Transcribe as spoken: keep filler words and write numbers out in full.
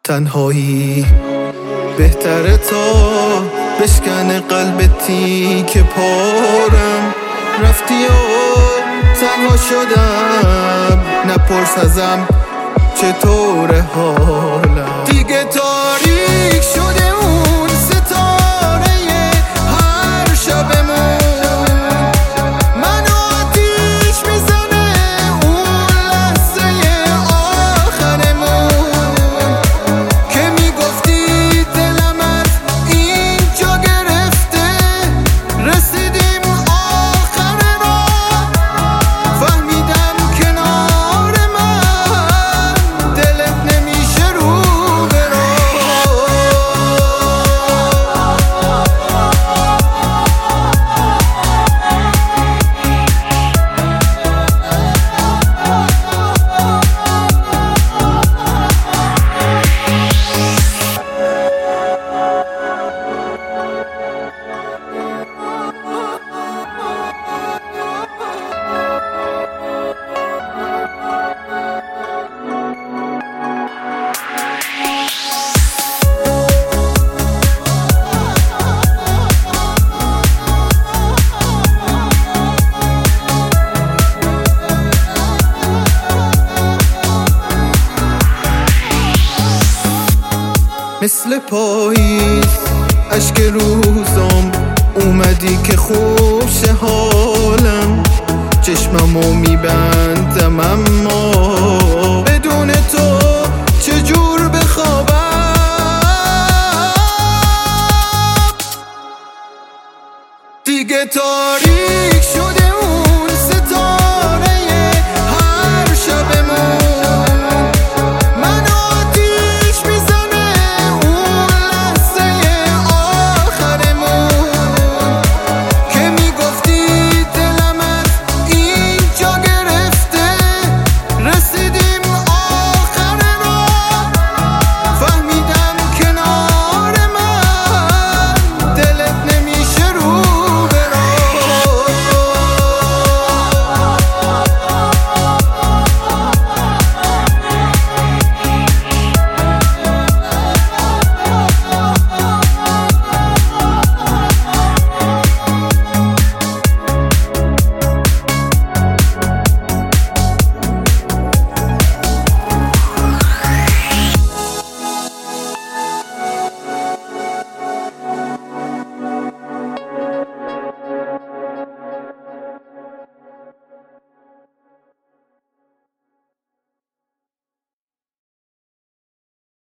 تنهایی بهتره تا بشکن قلب تیک پارم. رفتی و تنها شدم، نپرس ازم چطور حالم. دیگه تاریک شده اون ستاره هر شبمون، منو آتیش میزنه اون لحظه آخرمون که میگفتی دلم از اینجا گرفته. رسیدیم آخر راه، فهمیدم کنار من دلت نمیشه رو به راه. مثل پاییز اشک روزام اومدی که خوش حالم. چشممو میبندم اما بدون تو چجور بخوابم. دیگه تاریک